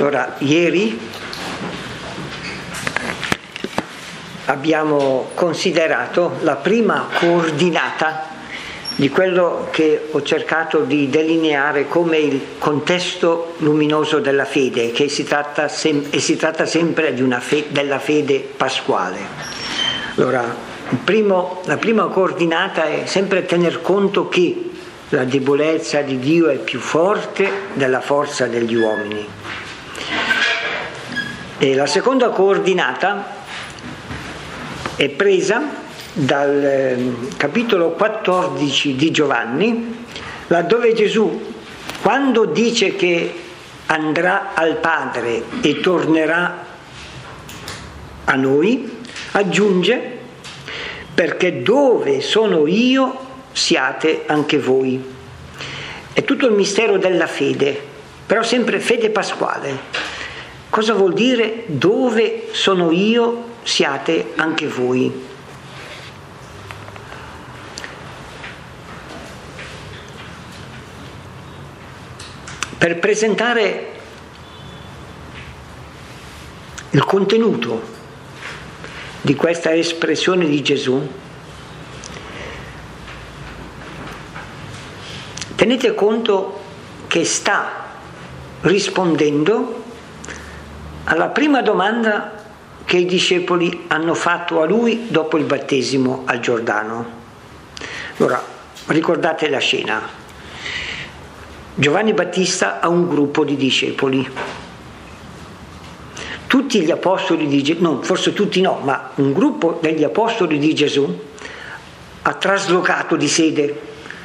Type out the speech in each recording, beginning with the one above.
Allora, ieri abbiamo considerato la prima coordinata di quello che ho cercato di delineare come il contesto luminoso della fede, che si tratta sempre di della fede pasquale. Allora, la prima coordinata è sempre tener conto che la debolezza di Dio è più forte della forza degli uomini. E la seconda coordinata è presa dal capitolo 14 di Giovanni, laddove Gesù, quando dice che andrà al Padre e tornerà a noi, aggiunge: perché dove sono io siate anche voi. È tutto il mistero della fede, però sempre fede pasquale. Cosa vuol dire dove sono io siate anche voi? Per presentare il contenuto di questa espressione di Gesù, tenete conto che sta rispondendo alla prima domanda che i discepoli hanno fatto a lui dopo il battesimo al Giordano. Allora, ricordate la scena. Giovanni Battista ha un gruppo di discepoli. Tutti gli apostoli di Gesù, no, forse tutti no, ma un gruppo degli apostoli di Gesù ha traslocato di sede.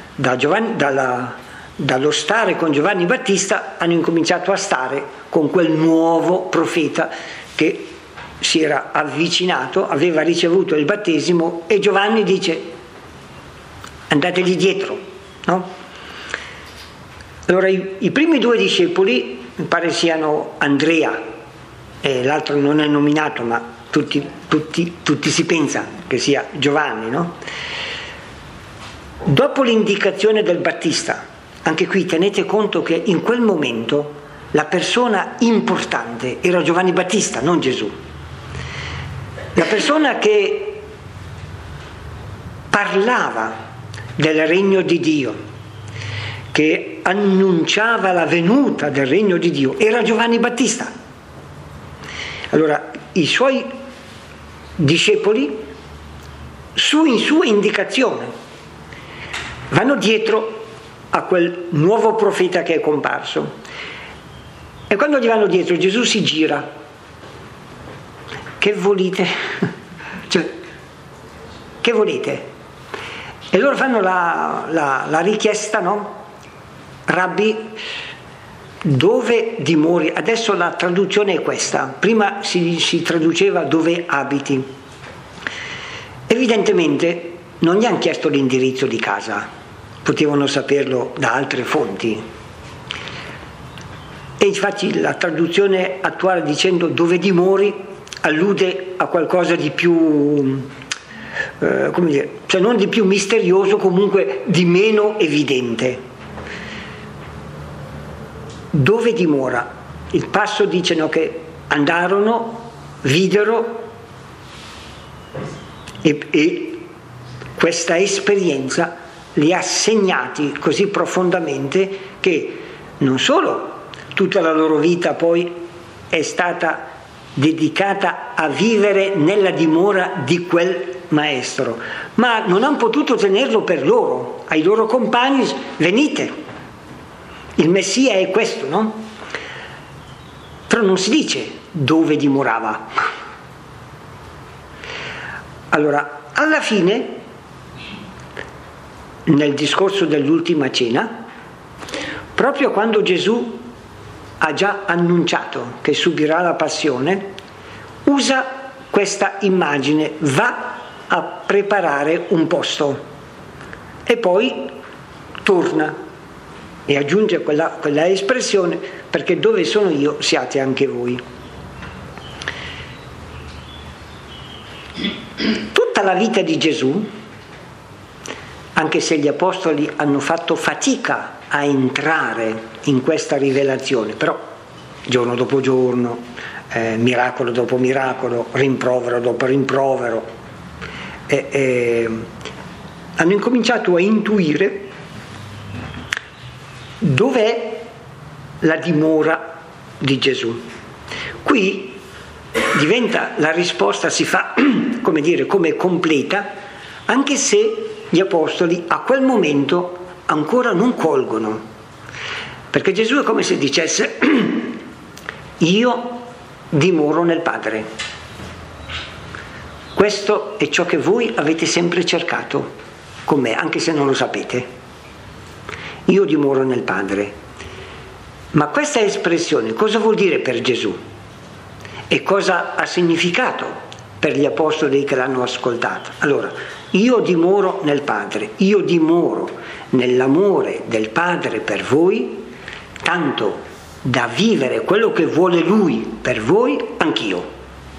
Dallo stare con Giovanni Battista hanno incominciato a stare con quel nuovo profeta che si era avvicinato, aveva ricevuto il battesimo, e Giovanni dice: andategli dietro, no? Allora i primi due discepoli, mi pare siano Andrea, e l'altro non è nominato, ma tutti si pensa che sia Giovanni, no? Dopo l'indicazione del Battista, anche qui tenete conto che in quel momento la persona importante era Giovanni Battista, non Gesù. La persona che parlava del regno di Dio, che annunciava la venuta del regno di Dio, era Giovanni Battista. Allora, i suoi discepoli, in sua indicazione, vanno dietro a quel nuovo profeta che è comparso, e quando gli vanno dietro Gesù si gira: che volete? Cioè, che volete? E loro fanno la richiesta, no? Rabbi, dove dimori? Adesso la traduzione è questa, prima si traduceva dove abiti. Evidentemente non gli hanno chiesto l'indirizzo di casa, potevano saperlo da altre fonti. E infatti la traduzione attuale dicendo dove dimori allude a qualcosa di più, come dire, cioè non di più misterioso, comunque di meno evidente. Dove dimora? Il passo dice, no, che andarono, videro, e questa esperienza li ha segnati così profondamente che non solo tutta la loro vita poi è stata dedicata a vivere nella dimora di quel maestro, ma non hanno potuto tenerlo per loro, ai loro compagni: venite, il Messia è questo, no? Però non si dice dove dimorava. Allora, alla fine, nel discorso dell'ultima cena, proprio quando Gesù ha già annunciato che subirà la passione, usa questa immagine: va a preparare un posto e poi torna, e aggiunge quella espressione: perché dove sono io siate anche voi. Tutta la vita di Gesù, anche se gli apostoli hanno fatto fatica a entrare in questa rivelazione, però giorno dopo giorno, miracolo dopo miracolo, rimprovero dopo rimprovero, hanno incominciato a intuire dov'è la dimora di Gesù. Qui diventa, la risposta si fa come dire, come completa, anche se gli apostoli a quel momento ancora non colgono, perché Gesù è come se dicesse: io dimoro nel Padre, questo è ciò che voi avete sempre cercato con me, anche se non lo sapete, io dimoro nel Padre. Ma questa espressione cosa vuol dire per Gesù? E cosa ha significato per gli apostoli che l'hanno ascoltata? Allora, io dimoro nel Padre, io dimoro nell'amore del Padre per voi, tanto da vivere quello che vuole Lui per voi, anch'io.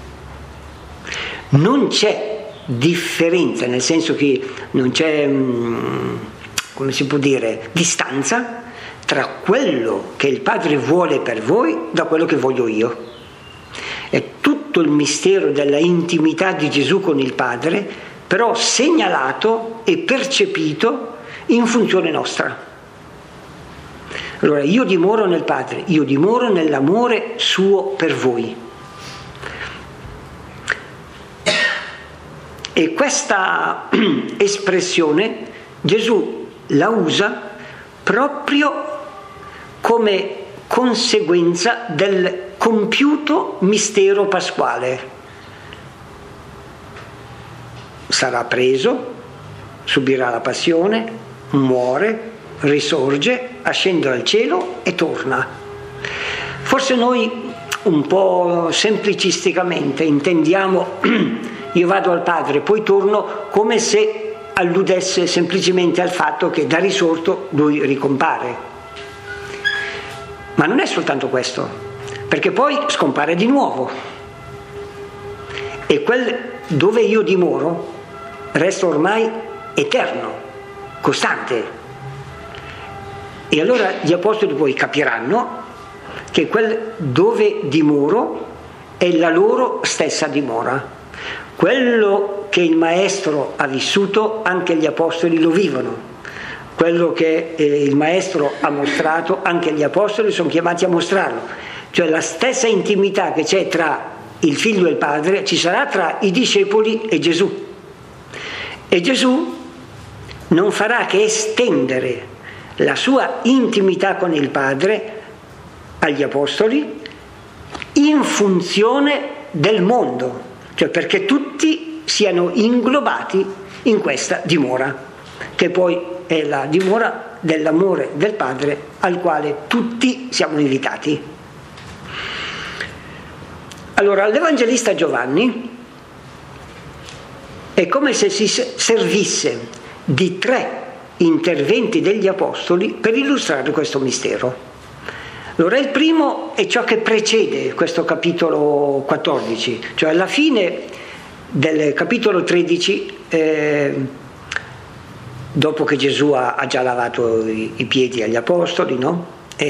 Non c'è differenza, nel senso che non c'è, come si può dire, distanza tra quello che il Padre vuole per voi da quello che voglio io. È tutto il mistero della intimità di Gesù con il Padre, però segnalato e percepito in funzione nostra. Allora, io dimoro nel Padre, io dimoro nell'amore suo per voi. E questa espressione Gesù la usa proprio come conseguenza del compiuto mistero pasquale. Sarà preso, subirà la passione, muore, risorge, ascende al cielo e torna. Forse noi un po' semplicisticamente intendiamo io vado al Padre, poi torno, come se alludesse semplicemente al fatto che da risorto lui ricompare. Ma non è soltanto questo, perché poi scompare di nuovo. E quel dove io dimoro resta ormai eterno, costante. E allora gli apostoli poi capiranno che quel dove dimoro è la loro stessa dimora. Quello che il Maestro ha vissuto, anche gli apostoli lo vivono. Quello che il Maestro ha mostrato, anche gli apostoli sono chiamati a mostrarlo. Cioè la stessa intimità che c'è tra il Figlio e il Padre ci sarà tra i discepoli e Gesù. E Gesù non farà che estendere la sua intimità con il Padre agli apostoli in funzione del mondo, cioè perché tutti siano inglobati in questa dimora, che poi è la dimora dell'amore del Padre al quale tutti siamo invitati. Allora, l'Evangelista Giovanni è come se si servisse di 3 interventi degli Apostoli per illustrare questo mistero. Allora, il primo è ciò che precede questo capitolo 14, cioè alla fine del capitolo 13, dopo che Gesù ha già lavato i piedi agli Apostoli, no?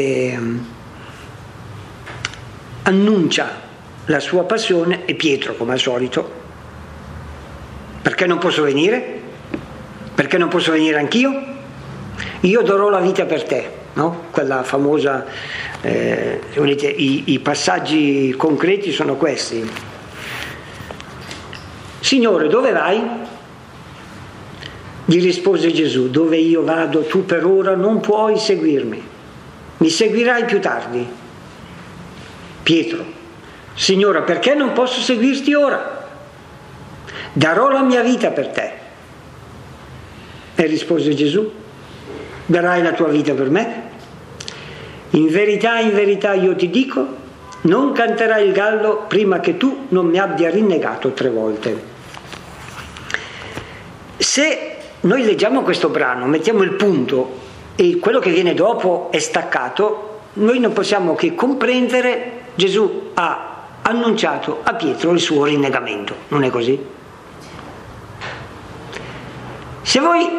Annuncia la sua passione e Pietro, come al solito: perché non posso venire? Perché non posso venire anch'io? Io darò la vita per te, no? Quella famosa, se volete, i passaggi concreti sono questi. Signore, dove vai? Gli rispose Gesù: dove io vado tu per ora non puoi seguirmi, mi seguirai più tardi. Pietro: Signore, perché non posso seguirti ora? Darò la mia vita per te. E rispose Gesù: darai la tua vita per me? In verità io ti dico, non canterai il gallo prima che tu non mi abbia rinnegato 3 volte. Se noi leggiamo questo brano, mettiamo il punto e quello che viene dopo è staccato, noi non possiamo che comprendere: Gesù ha annunciato a Pietro il suo rinnegamento, non è così? Se voi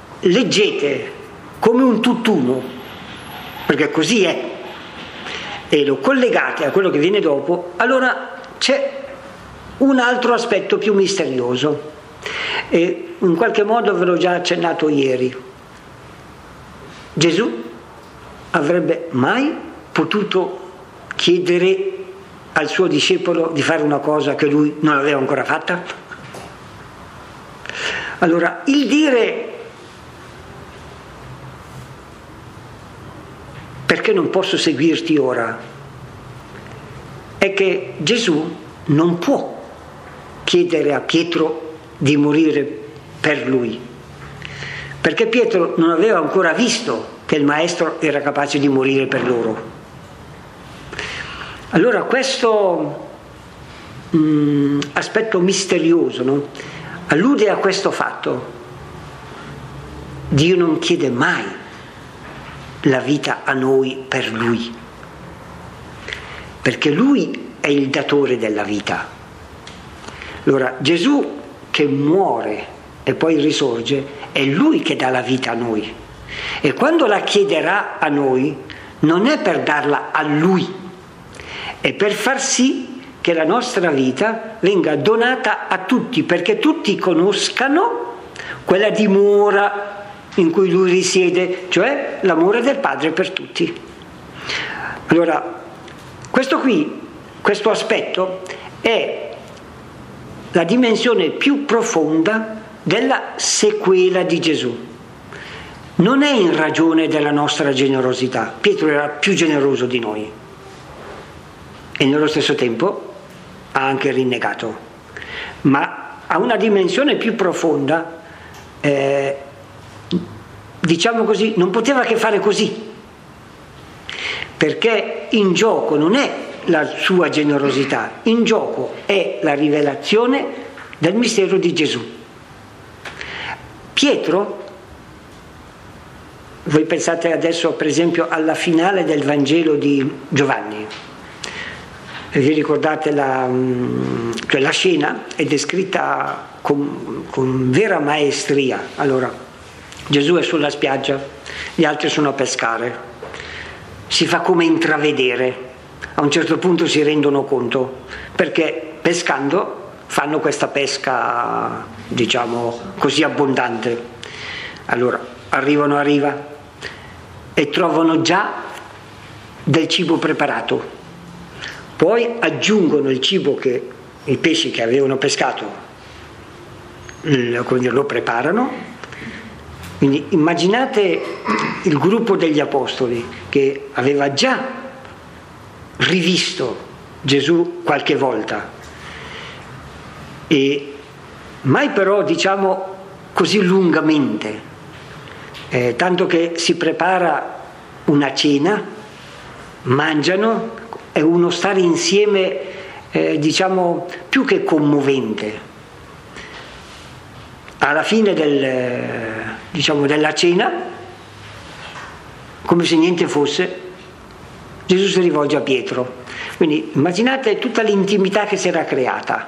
leggete come un tutt'uno, perché così è, e lo collegate a quello che viene dopo, allora c'è un altro aspetto più misterioso, e in qualche modo ve l'ho già accennato ieri. Gesù avrebbe mai potuto chiedere al suo discepolo di fare una cosa che lui non aveva ancora fatta? Allora, il dire perché non posso seguirti ora è che Gesù non può chiedere a Pietro di morire per lui, perché Pietro non aveva ancora visto che il maestro era capace di morire per loro. Allora questo aspetto misterioso, no? Allude a questo fatto: Dio non chiede mai la vita a noi per lui, perché lui è il datore della vita. Allora Gesù che muore e poi risorge, è lui che dà la vita a noi, e quando la chiederà a noi non è per darla a lui, è per far sì che la nostra vita venga donata a tutti, perché tutti conoscano quella dimora in cui lui risiede, cioè l'amore del Padre per tutti. Allora, questo aspetto è la dimensione più profonda della sequela di Gesù. Non è in ragione della nostra generosità. Pietro era più generoso di noi e nello stesso tempo ha anche rinnegato, ma ha una dimensione più profonda, diciamo così, non poteva che fare così, perché in gioco non è la sua generosità, in gioco è la rivelazione del mistero di Gesù. Pietro, voi pensate adesso per esempio alla finale del Vangelo di Giovanni, vi ricordate la scena è descritta con vera maestria. Allora Gesù è sulla spiaggia, gli altri sono a pescare, si fa come intravedere, a un certo punto si rendono conto, perché pescando fanno questa pesca, diciamo così, abbondante. Allora arrivano a riva e trovano già del cibo preparato, poi aggiungono i pesci che avevano pescato, lo preparano. Quindi immaginate il gruppo degli apostoli che aveva già rivisto Gesù qualche volta, e mai però diciamo così lungamente, tanto che si prepara una cena, mangiano, è uno stare insieme diciamo più che commovente. Alla fine della cena, come se niente fosse, Gesù si rivolge a Pietro. Quindi immaginate tutta l'intimità che si era creata.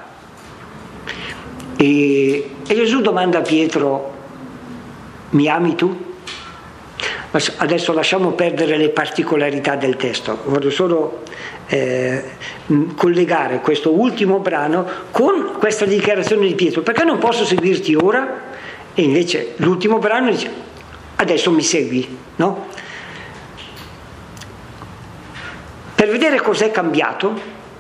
E Gesù domanda a Pietro: mi ami tu? Adesso lasciamo perdere le particolarità del testo, voglio solo collegare questo ultimo brano con questa dichiarazione di Pietro: perché non posso seguirti ora? E invece l'ultimo brano dice: adesso mi segui, no? Per vedere cos'è cambiato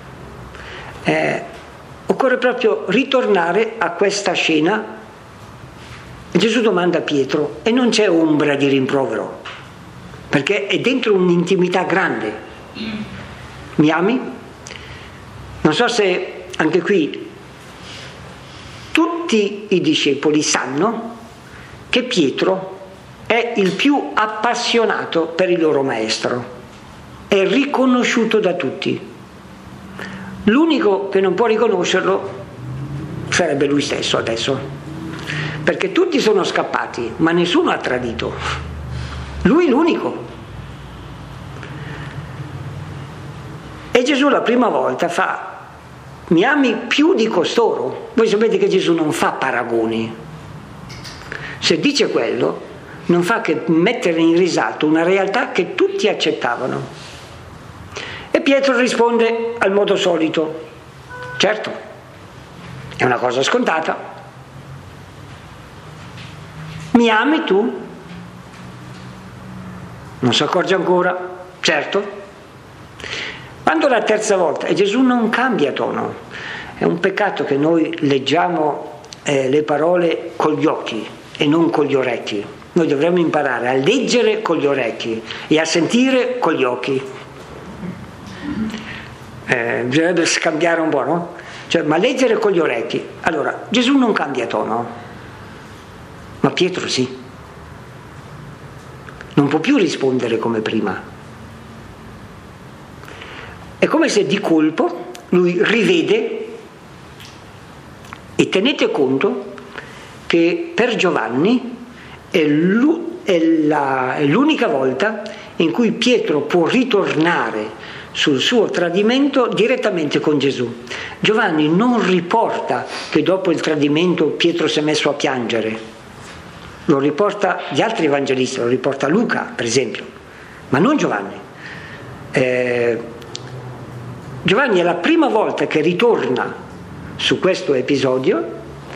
occorre proprio ritornare a questa scena. Gesù domanda a Pietro e non c'è ombra di rimprovero, perché è dentro un'intimità grande. Mi ami? Non so se anche qui tutti i discepoli sanno che Pietro è il più appassionato per il loro maestro, è riconosciuto da tutti. L'unico che non può riconoscerlo sarebbe lui stesso adesso, perché tutti sono scappati, ma nessuno ha tradito. Lui l'unico. E Gesù la prima volta fa: mi ami più di costoro? Voi sapete che Gesù non fa paragoni. Se dice quello, non fa che mettere in risalto una realtà che tutti accettavano. E Pietro risponde al modo solito: certo, è una cosa scontata. Mi ami tu? Non si accorge ancora? Certo. Quando la terza volta, e Gesù non cambia tono, è un peccato che noi leggiamo le parole con gli occhi e non con gli orecchi. Noi dovremmo imparare a leggere con gli orecchi e a sentire con gli occhi. Bisognerebbe scambiare un po', no? Cioè, ma leggere con gli orecchi. Allora, Gesù non cambia tono, ma Pietro sì. Non può più rispondere come prima. È come se di colpo lui rivede, e tenete conto che per Giovanni è l'unica volta in cui Pietro può ritornare sul suo tradimento direttamente con Gesù. Giovanni non riporta che dopo il tradimento Pietro si è messo a piangere, lo riporta gli altri evangelisti, lo riporta Luca per esempio, ma non Giovanni. Giovanni è la prima volta che ritorna su questo episodio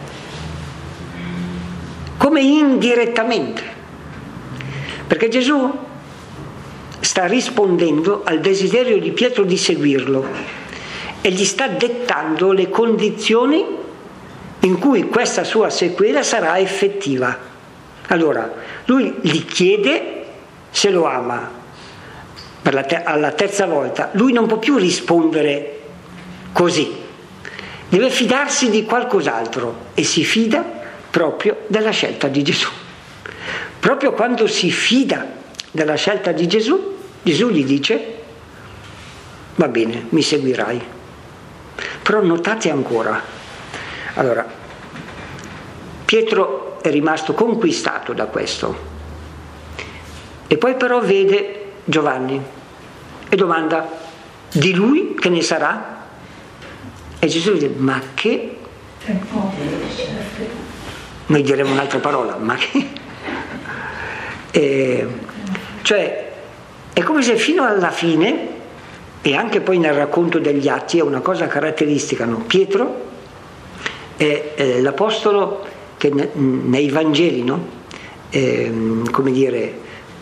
come indirettamente, perché Gesù sta rispondendo al desiderio di Pietro di seguirlo e gli sta dettando le condizioni in cui questa sua sequela sarà effettiva. Allora, lui gli chiede se lo ama. Alla terza volta lui non può più rispondere così, deve fidarsi di qualcos'altro e si fida proprio della scelta di Gesù. Proprio quando si fida della scelta di Gesù, Gesù gli dice: va bene, mi seguirai. Però notate ancora, allora, Pietro è rimasto conquistato da questo e poi però vede Giovanni e domanda: di lui che ne sarà? E Gesù dice: ma che? Noi diremo un'altra parola, ma che? Cioè è come se fino alla fine, e anche poi nel racconto degli Atti è una cosa caratteristica, no? Pietro è l'apostolo che nei Vangeli, no? Come dire,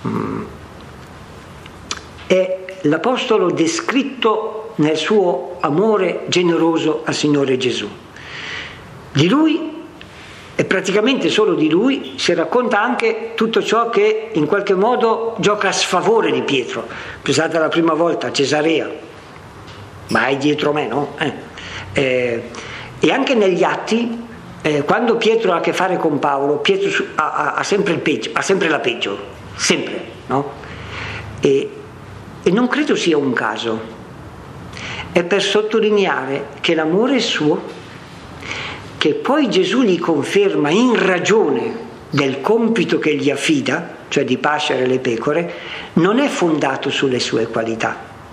è l'apostolo descritto nel suo amore generoso al Signore Gesù. Di lui, e praticamente solo di lui, si racconta anche tutto ciò che in qualche modo gioca a sfavore di Pietro. Pensate alla prima volta a Cesarea: vai dietro me, no? E anche negli Atti, quando Pietro ha a che fare con Paolo, Pietro ha sempre il peggio, ha sempre la peggio, sempre, no? E non credo sia un caso, è per sottolineare che l'amore è suo, che poi Gesù gli conferma in ragione del compito che gli affida, cioè di pascere le pecore, non è fondato sulle sue qualità,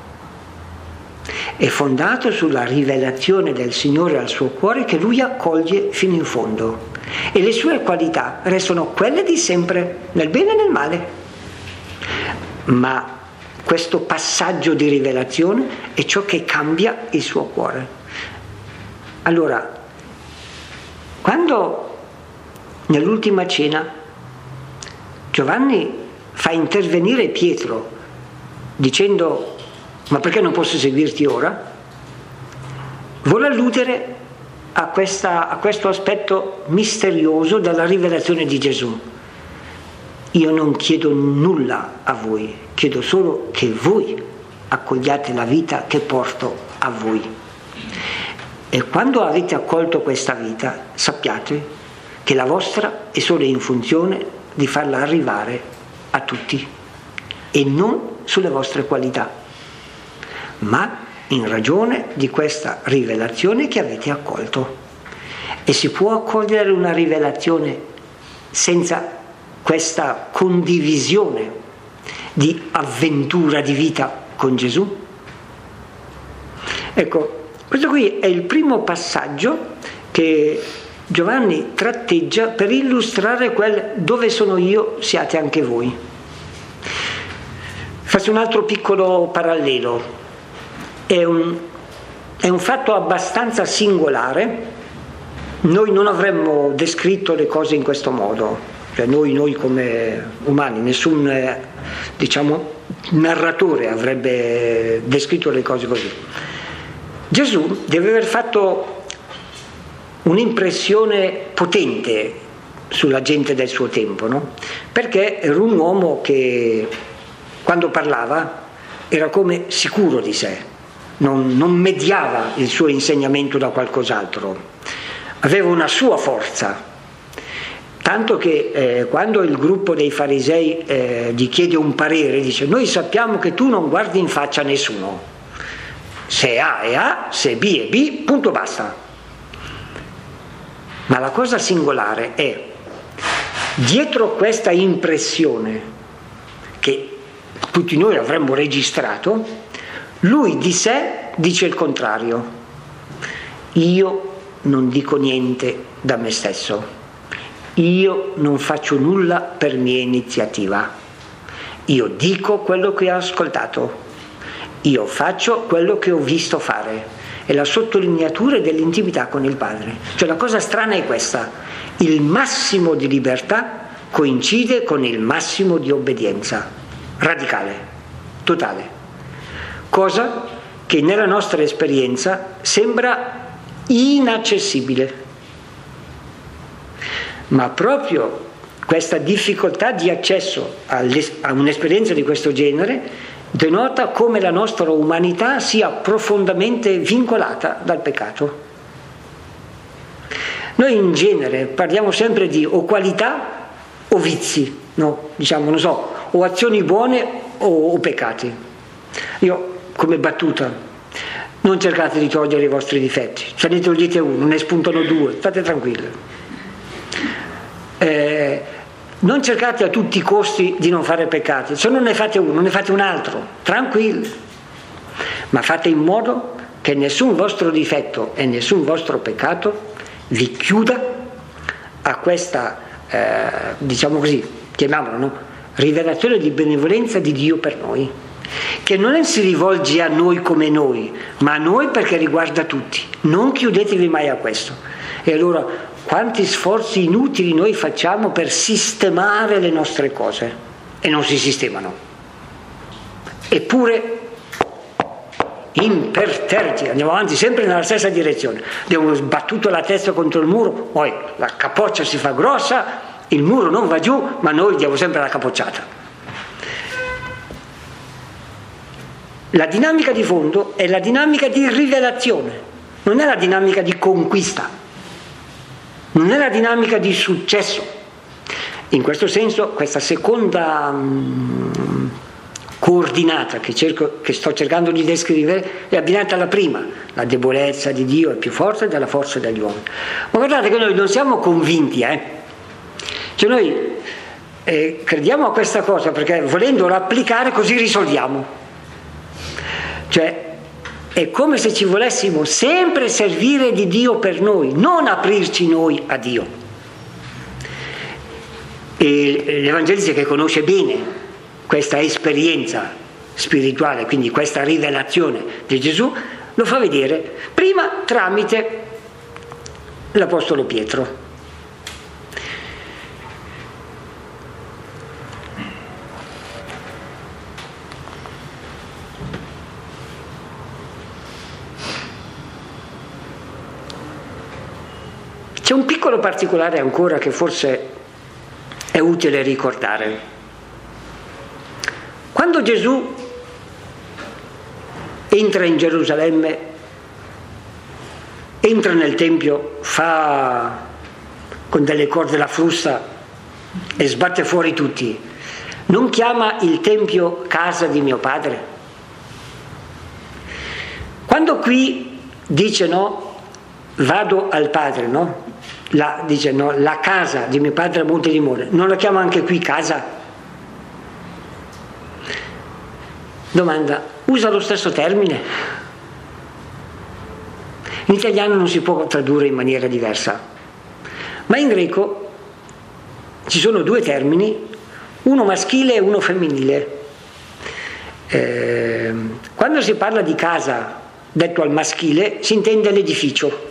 è fondato sulla rivelazione del Signore al suo cuore che lui accoglie fino in fondo, e le sue qualità restano quelle di sempre, nel bene e nel male. Ma questo passaggio di rivelazione è ciò che cambia il suo cuore. Allora, quando nell'ultima cena Giovanni fa intervenire Pietro dicendo: ma perché non posso seguirti ora? Vuole alludere a questo aspetto misterioso della rivelazione di Gesù. Io non chiedo nulla a voi, chiedo solo che voi accogliate la vita che porto a voi. E quando avete accolto questa vita, sappiate che la vostra è solo in funzione di farla arrivare a tutti e non sulle vostre qualità, ma in ragione di questa rivelazione che avete accolto. E si può accogliere una rivelazione senza questa condivisione di avventura di vita con Gesù? Ecco, questo qui è il primo passaggio che Giovanni tratteggia per illustrare quel dove sono io siate anche voi. Faccio un altro piccolo parallelo. è un fatto abbastanza singolare. Noi non avremmo descritto le cose in questo modo, cioè noi come umani, nessun diciamo narratore avrebbe descritto le cose così. Gesù deve aver fatto un'impressione potente sulla gente del suo tempo, no? Perché era un uomo che quando parlava era come sicuro di sé, non mediava il suo insegnamento da qualcos'altro, aveva una sua forza, tanto che quando il gruppo dei farisei gli chiede un parere, dice: noi sappiamo che tu non guardi in faccia a nessuno, se A è A, se B è B, punto, basta. Ma la cosa singolare è, dietro questa impressione che tutti noi avremmo registrato, lui di sé dice il contrario: io non dico niente da me stesso, io non faccio nulla per mia iniziativa, io dico quello che ho ascoltato, io faccio quello che ho visto fare. È la sottolineatura dell'intimità con il Padre. Cioè la cosa strana è questa: il massimo di libertà coincide con il massimo di obbedienza radicale, totale, cosa che nella nostra esperienza sembra inaccessibile. Ma proprio questa difficoltà di accesso a un'esperienza di questo genere denota come la nostra umanità sia profondamente vincolata dal peccato. Noi in genere parliamo sempre di o qualità o vizi, no? Diciamo, non so, o azioni buone o peccati. Io, come battuta, non cercate di togliere i vostri difetti, se ne togliete uno, ne spuntano due, state tranquilli. Non cercate a tutti i costi di non fare peccati, se non ne fate uno, ne fate un altro, tranquilli, ma fate in modo che nessun vostro difetto e nessun vostro peccato vi chiuda a questa, diciamo così, chiamiamolo, no? Rivelazione di benevolenza di Dio per noi, che non si rivolge a noi come noi, ma a noi perché riguarda tutti. Non chiudetevi mai a questo. E allora quanti sforzi inutili noi facciamo per sistemare le nostre cose e non si sistemano. Eppure imperterriti, andiamo avanti sempre nella stessa direzione. Abbiamo sbattuto la testa contro il muro, poi la capoccia si fa grossa, il muro non va giù, ma noi diamo sempre la capocciata. La dinamica di fondo è la dinamica di rivelazione, non è la dinamica di conquista, non è la dinamica di successo. In questo senso questa seconda coordinata che sto cercando di descrivere è abbinata alla prima: la debolezza di Dio è più forte della forza degli uomini. Ma guardate che noi non siamo convinti, cioè noi crediamo a questa cosa perché volendola applicare così risolviamo. Cioè è come se ci volessimo sempre servire di Dio per noi, non aprirci noi a Dio. E l'Evangelista, che conosce bene questa esperienza spirituale, quindi questa rivelazione di Gesù, lo fa vedere prima tramite l'Apostolo Pietro. C'è un piccolo particolare ancora che forse è utile ricordare. Quando Gesù entra in Gerusalemme, entra nel Tempio, fa con delle corde la frusta e sbatte fuori tutti, non chiama il Tempio casa di mio Padre? Quando qui dice no, vado al Padre, no? Dice no, la casa di mio Padre a Monte Limone, non la chiama anche qui casa? Domanda: usa lo stesso termine? In italiano non si può tradurre in maniera diversa, ma in greco ci sono due termini, uno maschile e uno femminile. Quando si parla di casa, detto al maschile, si intende l'edificio.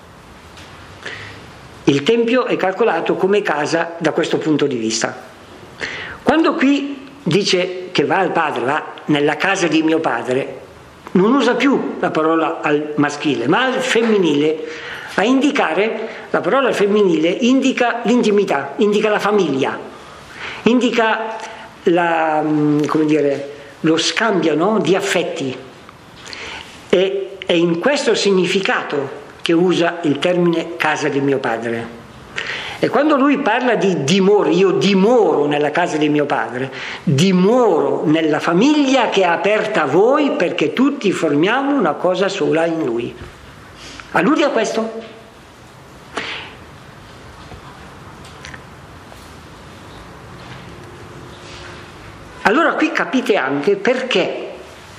Il Tempio è calcolato come casa da questo punto di vista. Quando qui dice che va al Padre, va nella casa di mio Padre, non usa più la parola al maschile, ma al femminile. A indicare, la parola femminile indica l'intimità, indica la famiglia, indica lo scambio, no? Di affetti. E è in questo significato che usa il termine casa di mio Padre. E quando lui parla di dimoro, io dimoro nella casa di mio Padre, dimoro nella famiglia che è aperta a voi perché tutti formiamo una cosa sola in Lui. Allude a questo? Allora qui capite anche perché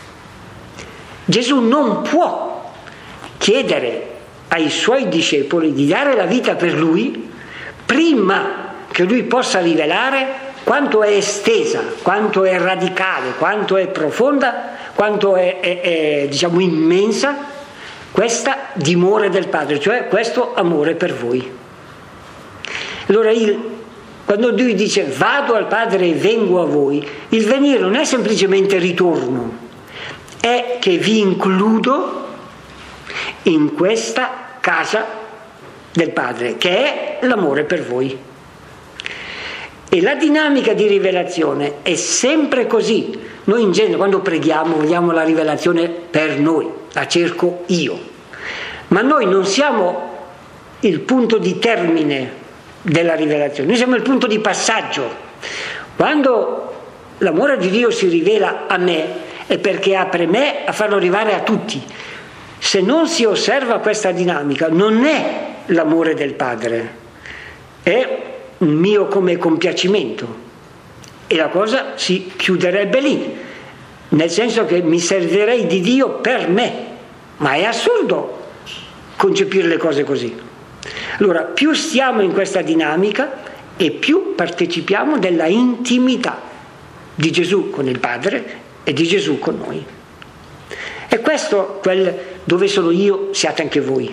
Gesù non può chiedere ai Suoi discepoli di dare la vita per Lui prima che Lui possa rivelare quanto è estesa, quanto è radicale, quanto è profonda, quanto è immensa questa dimora del Padre, cioè questo amore per voi. Allora quando Lui dice vado al Padre e vengo a voi, il venire non è semplicemente ritorno, è che vi includo in questa casa del Padre, che è l'amore per voi. E la dinamica di rivelazione è sempre così. Noi in genere quando preghiamo vogliamo la rivelazione per noi, la cerco io. Ma noi non siamo il punto di termine della rivelazione, noi siamo il punto di passaggio. Quando l'amore di Dio si rivela a me è perché apre me a farlo arrivare a tutti. Se non si osserva questa dinamica non è l'amore del Padre, è un mio come compiacimento e la cosa si chiuderebbe lì, nel senso che mi servirei di Dio per me, ma è assurdo concepire le cose così. Allora più stiamo in questa dinamica e più partecipiamo della intimità di Gesù con il Padre e di Gesù con noi. E questo dove sono io siate anche voi.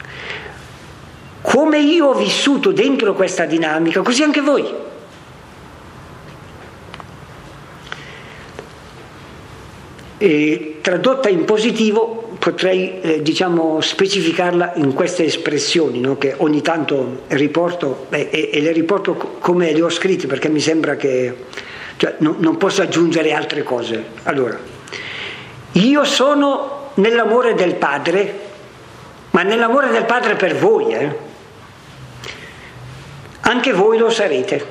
Come io ho vissuto dentro questa dinamica, così anche voi. E tradotta in positivo potrei specificarla in queste espressioni, no? Che ogni tanto riporto e le riporto come le ho scritte, perché mi sembra che non posso aggiungere altre cose. Allora, io sono nell'amore del Padre, ma nell'amore del Padre per voi, anche voi lo sarete.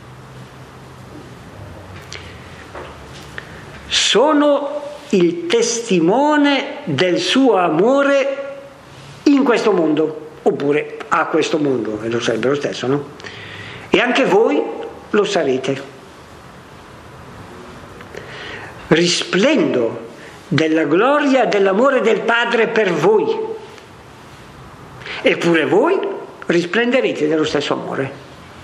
Sono il testimone del suo amore in questo mondo, oppure a questo mondo, e lo sarebbe lo stesso, no? E anche voi lo sarete. Risplendo della gloria dell'amore del Padre per voi, eppure voi risplenderete dello stesso amore.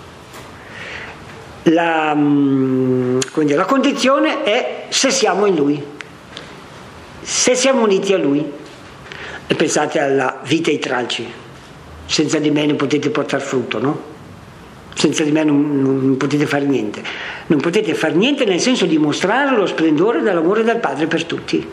La condizione è se siamo in Lui, se siamo uniti a Lui. E pensate alla vite ai tralci: senza di me non potete portare frutto, no? Senza di me non potete fare niente. Non potete fare niente nel senso di mostrare lo splendore dell'amore del Padre per tutti.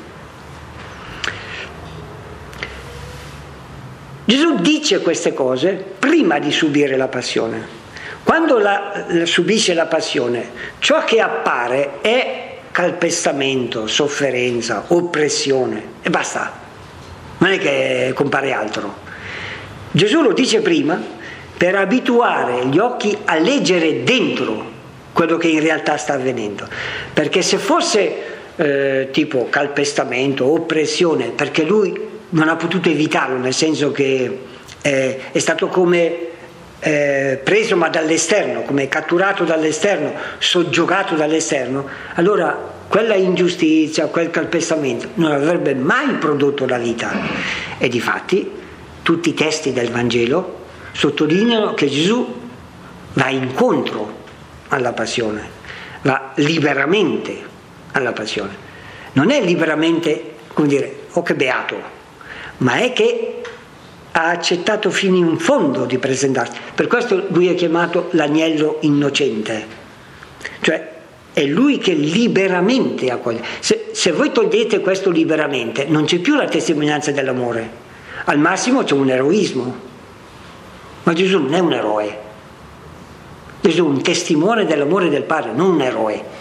Gesù dice queste cose prima di subire la passione. Quando subisce la passione, ciò che appare è calpestamento, sofferenza, oppressione, e basta. Non è che compare altro. Gesù lo dice prima per abituare gli occhi a leggere dentro quello che in realtà sta avvenendo. Perché se fosse tipo calpestamento, oppressione, perché lui non ha potuto evitarlo, nel senso che è stato come preso ma dall'esterno, come catturato dall'esterno, soggiogato dall'esterno, allora quella ingiustizia, quel calpestamento non avrebbe mai prodotto la vita. E difatti tutti i testi del Vangelo sottolineano che Gesù va incontro alla passione, va liberamente alla passione. non è liberamente, come dire, oh che beato, ma è che ha accettato fino in fondo di presentarsi. Per questo lui è chiamato l'agnello innocente, cioè è lui che liberamente accoglie. Se voi togliete questo liberamente, non c'è più la testimonianza dell'amore, al massimo c'è un eroismo, ma Gesù non è un eroe, Gesù è un testimone dell'amore del Padre, non un eroe.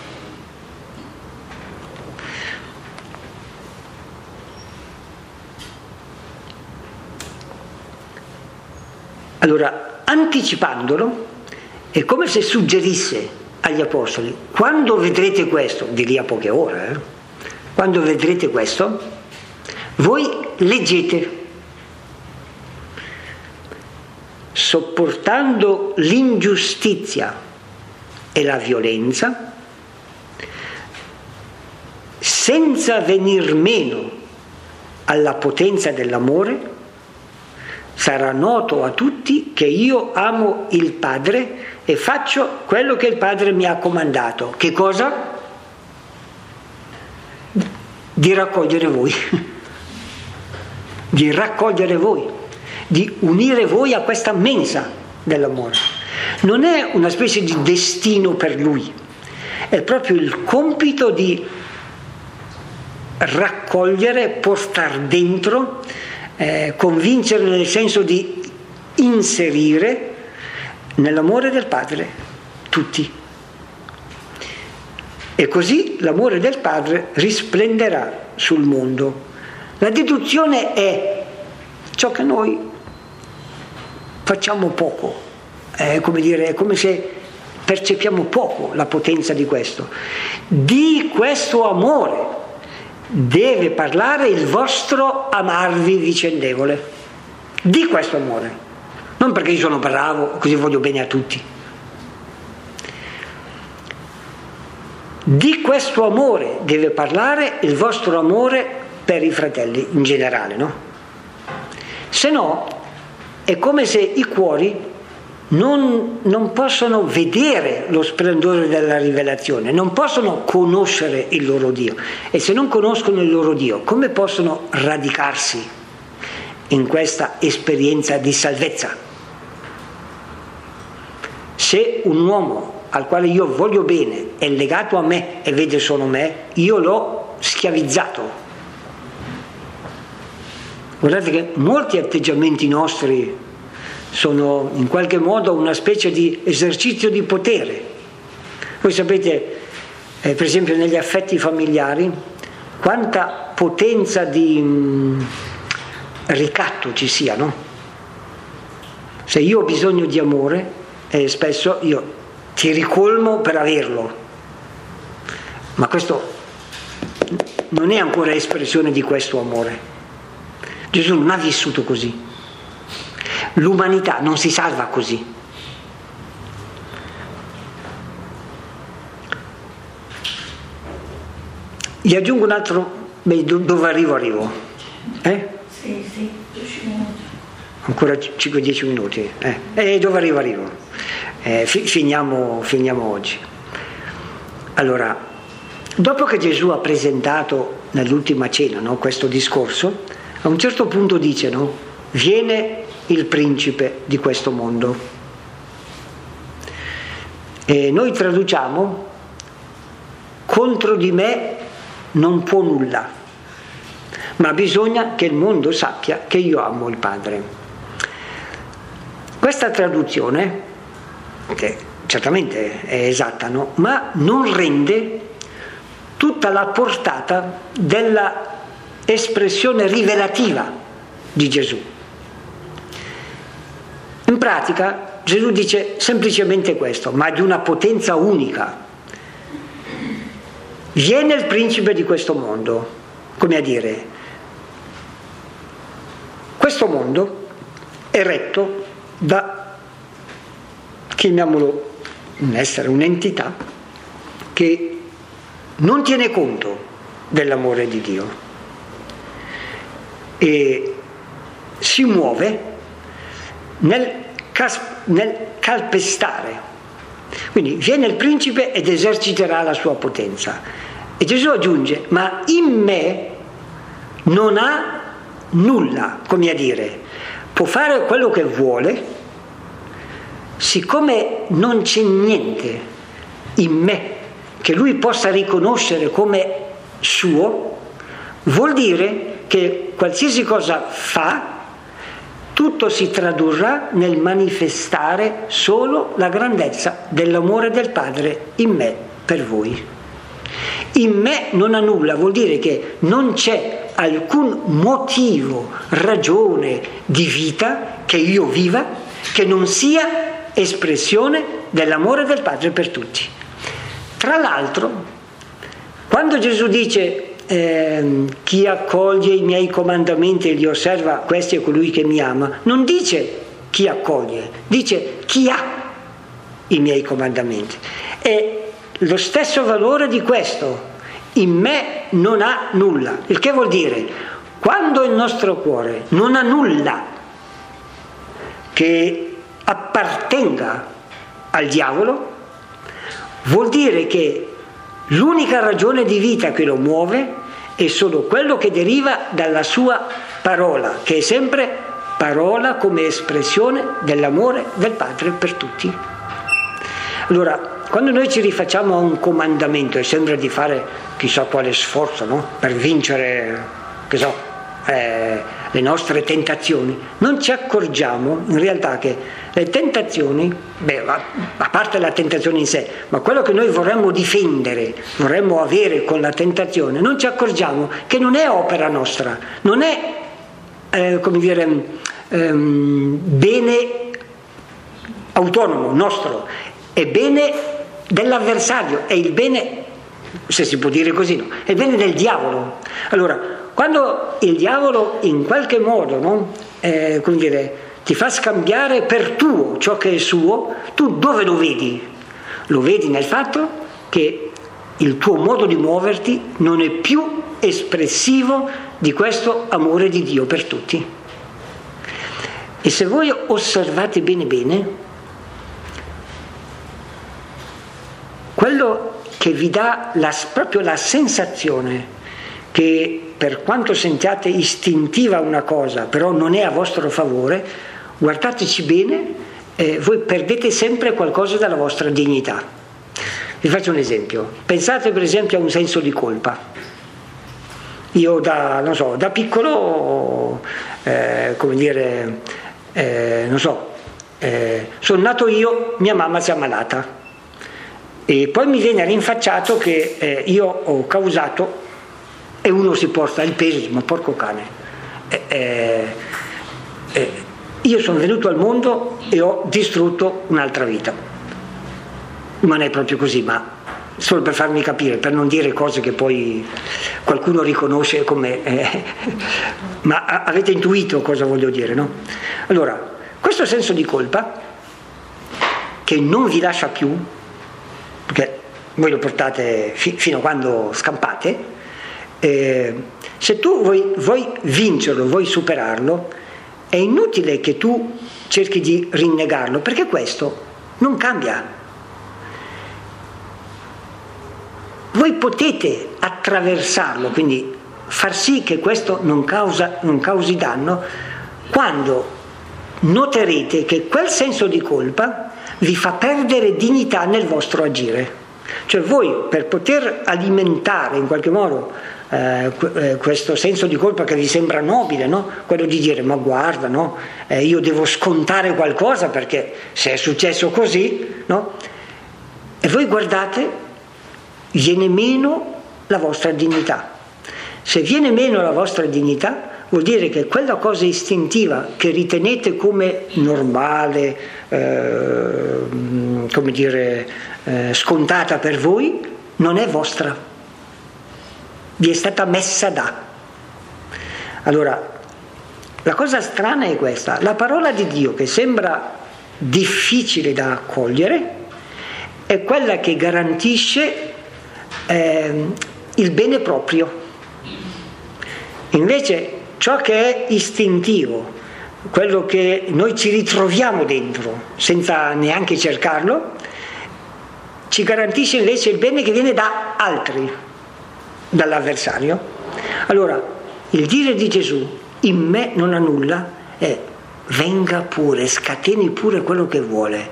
Allora, anticipandolo, è come se suggerisse agli apostoli: quando vedrete questo, di lì a poche ore, quando vedrete questo, voi leggete, sopportando l'ingiustizia e la violenza, senza venir meno alla potenza dell'amore, sarà noto a tutti che io amo il Padre e faccio quello che il Padre mi ha comandato. Che cosa? Di raccogliere voi. Di raccogliere voi. Di unire voi a questa mensa dell'amore. Non è una specie di destino per lui, è proprio il compito di raccogliere, portare dentro, convincere, nel senso di inserire nell'amore del Padre tutti. E così l'amore del Padre risplenderà sul mondo. La deduzione è ciò che noi facciamo poco, è come se percepiamo poco la potenza di questo. Di questo amore deve parlare il vostro amarvi vicendevole, di questo amore, non perché io sono bravo così voglio bene a tutti. Di questo amore deve parlare il vostro amore per i fratelli in generale, no? Se no è come se i cuori non possono vedere lo splendore della rivelazione, non possono conoscere il loro Dio, e se non conoscono il loro Dio, come possono radicarsi in questa esperienza di salvezza? Se un uomo al quale io voglio bene è legato a me e vede solo me, io l'ho schiavizzato. Guardate che molti atteggiamenti nostri sono in qualche modo una specie di esercizio di potere. Voi sapete, per esempio negli affetti familiari, quanta potenza di ricatto ci sia, no? Se io ho bisogno di amore, spesso io ti ricolmo per averlo, ma questo non è ancora espressione di questo amore. Gesù non ha vissuto così. L'umanità non si salva così. Gli aggiungo un altro. Dove arrivo? Sì, 10 minuti. Ancora 5-10 minuti. Dove arrivo? Finiamo oggi. Allora, dopo che Gesù ha presentato nell'ultima cena, no, questo discorso, a un certo punto dice, no, viene il principe di questo mondo. E noi traduciamo: contro di me non può nulla, ma bisogna che il mondo sappia che io amo il Padre. Questa traduzione, che certamente è esatta, no? Ma non rende tutta la portata della espressione rivelativa di Gesù. In pratica Gesù dice semplicemente questo, ma di una potenza unica. Viene il principe di questo mondo, come a dire, questo mondo è retto da, chiamiamolo un essere, un'entità che non tiene conto dell'amore di Dio e si muove nel calpestare. Quindi viene il principe ed eserciterà la sua potenza. E Gesù aggiunge, ma in me non ha nulla, come a dire, può fare quello che vuole, siccome non c'è niente in me che lui possa riconoscere come suo, vuol dire che qualsiasi cosa fa, tutto si tradurrà nel manifestare solo la grandezza dell'amore del Padre in me per voi. In me non ha nulla, vuol dire che non c'è alcun motivo, ragione di vita che io viva che non sia espressione dell'amore del Padre per tutti. Tra l'altro, quando Gesù dice chi accoglie i miei comandamenti e li osserva, questo è colui che mi ama, non dice chi accoglie, dice chi ha i miei comandamenti. E lo stesso valore di questo, in me non ha nulla, il che vuol dire, quando il nostro cuore non ha nulla che appartenga al diavolo, vuol dire che l'unica ragione di vita che lo muove è solo quello che deriva dalla sua parola, che è sempre parola come espressione dell'amore del Padre per tutti. Allora, quando noi ci rifacciamo a un comandamento e sembra di fare chissà quale sforzo, no? Per vincere, che so, le nostre tentazioni, non ci accorgiamo in realtà che le tentazioni, a parte la tentazione in sé, ma quello che noi vorremmo difendere, vorremmo avere con la tentazione, non ci accorgiamo che non è opera nostra, non è bene autonomo nostro, è bene dell'avversario, è il bene, se si può dire così, no? È il bene del diavolo. Allora, quando il diavolo in qualche modo, no? Ti fa scambiare per tuo ciò che è suo, tu dove lo vedi? Lo vedi nel fatto che il tuo modo di muoverti non è più espressivo di questo amore di Dio per tutti. E se voi osservate bene bene, quello che vi dà proprio la sensazione che per quanto sentiate istintiva una cosa, però non è a vostro favore, guardateci bene, voi perdete sempre qualcosa della vostra dignità. Vi faccio un esempio. Pensate per esempio a un senso di colpa. Io da piccolo, sono nato io, mia mamma si è ammalata. E poi mi viene rinfacciato che io ho causato, e uno si porta il peso, ma porco cane, io sono venuto al mondo e ho distrutto un'altra vita. Non è proprio così, ma solo per farmi capire, per non dire cose che poi qualcuno riconosce come ma avete intuito cosa voglio dire, no? Allora, questo senso di colpa che non vi lascia più, perché voi lo portate fino a quando scampate, se tu vuoi vincerlo, vuoi superarlo, è inutile che tu cerchi di rinnegarlo, perché questo non cambia. Voi potete attraversarlo, quindi far sì che questo non causi danno, quando noterete che quel senso di colpa vi fa perdere dignità nel vostro agire. Cioè voi, per poter alimentare in qualche modo questo senso di colpa che vi sembra nobile, no? Quello di dire ma guarda, no? Io devo scontare qualcosa perché se è successo così, no? E voi guardate, viene meno la vostra dignità. Se viene meno la vostra dignità, vuol dire che quella cosa istintiva che ritenete come normale, scontata per voi, non è vostra. Vi è stata messa da. Allora, la cosa strana è questa: la parola di Dio, che sembra difficile da accogliere, è quella che garantisce il bene proprio. Invece ciò che è istintivo, quello che noi ci ritroviamo dentro senza neanche cercarlo, ci garantisce invece il bene che viene da altri. dall'avversario. Allora, il dire di Gesù, in me non ha nulla, è venga pure, scateni pure quello che vuole,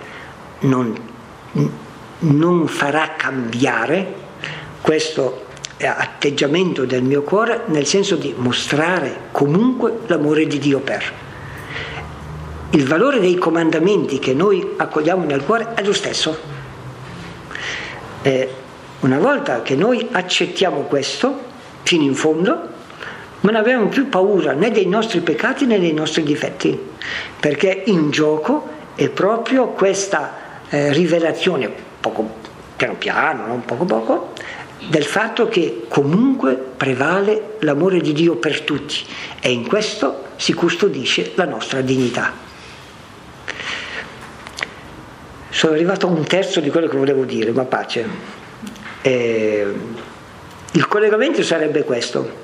non farà cambiare questo atteggiamento del mio cuore, nel senso di mostrare comunque l'amore di Dio per. Il valore dei comandamenti che noi accogliamo nel cuore è lo stesso. Una volta che noi accettiamo questo fino in fondo, non abbiamo più paura né dei nostri peccati né dei nostri difetti, perché in gioco è proprio questa rivelazione, piano piano, poco, del fatto che comunque prevale l'amore di Dio per tutti, e in questo si custodisce la nostra dignità. Sono arrivato a un terzo di quello che volevo dire, ma pace. Il collegamento sarebbe questo.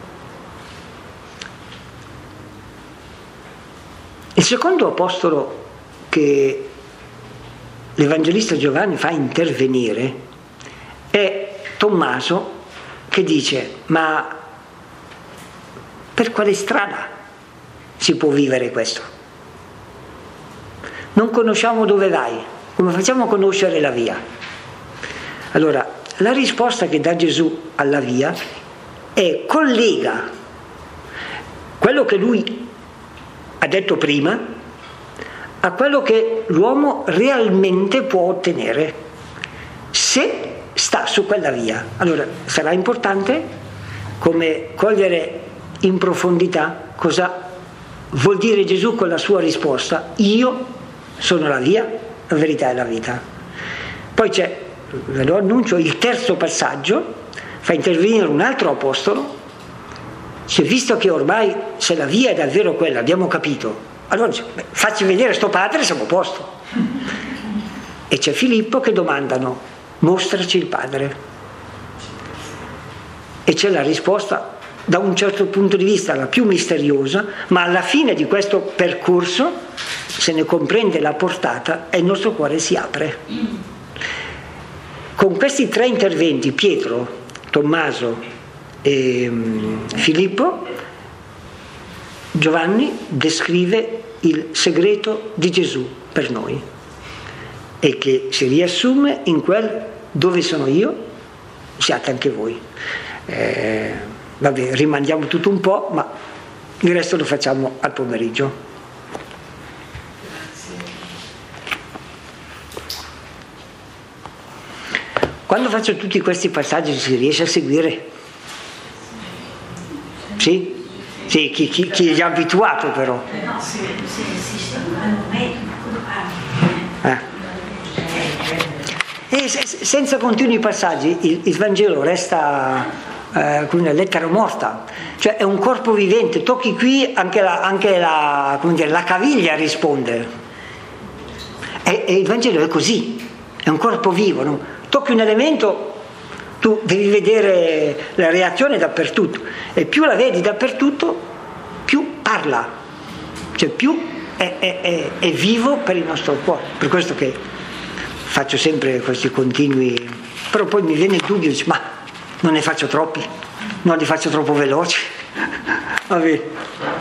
Il secondo apostolo che l'Evangelista Giovanni fa intervenire è Tommaso, che dice: ma per quale strada si può vivere questo? Non conosciamo dove vai, come facciamo a conoscere la via? Allora, la risposta che dà Gesù alla via collega quello che lui ha detto prima a quello che l'uomo realmente può ottenere se sta su quella via. Allora, sarà importante come cogliere in profondità cosa vuol dire Gesù con la sua risposta: io sono la via, la verità e la vita. Poi c'è, ve lo annuncio, il terzo passaggio, fa intervenire un altro apostolo. Cioè, visto che ormai se la via è davvero quella, abbiamo capito, allora facci vedere sto padre, siamo a posto. E c'è Filippo che domandano: mostraci il padre. E c'è la risposta, da un certo punto di vista la più misteriosa, ma alla fine di questo percorso se ne comprende la portata e il nostro cuore si apre. Con questi tre interventi, Pietro, Tommaso e Filippo, Giovanni descrive il segreto di Gesù per noi, e che si riassume in quel: dove sono io, siate anche voi. Vabbè, rimandiamo tutto un po', ma il resto lo facciamo al pomeriggio. Quando faccio tutti questi passaggi si riesce a seguire? Sì? Sì, chi è già abituato però. No, se sta durando meglio, come E senza continui passaggi il Vangelo resta come una lettera morta, cioè è un corpo vivente. Tocchi qui, anche la caviglia risponde. E il Vangelo è così, è un corpo vivo, no? Tocchi un elemento, tu devi vedere la reazione dappertutto, e più la vedi dappertutto più parla, cioè più è vivo per il nostro cuore. Per questo che faccio sempre questi continui, però poi mi viene il dubbio, dice, ma non ne faccio troppi, non li faccio troppo veloci. Va bene.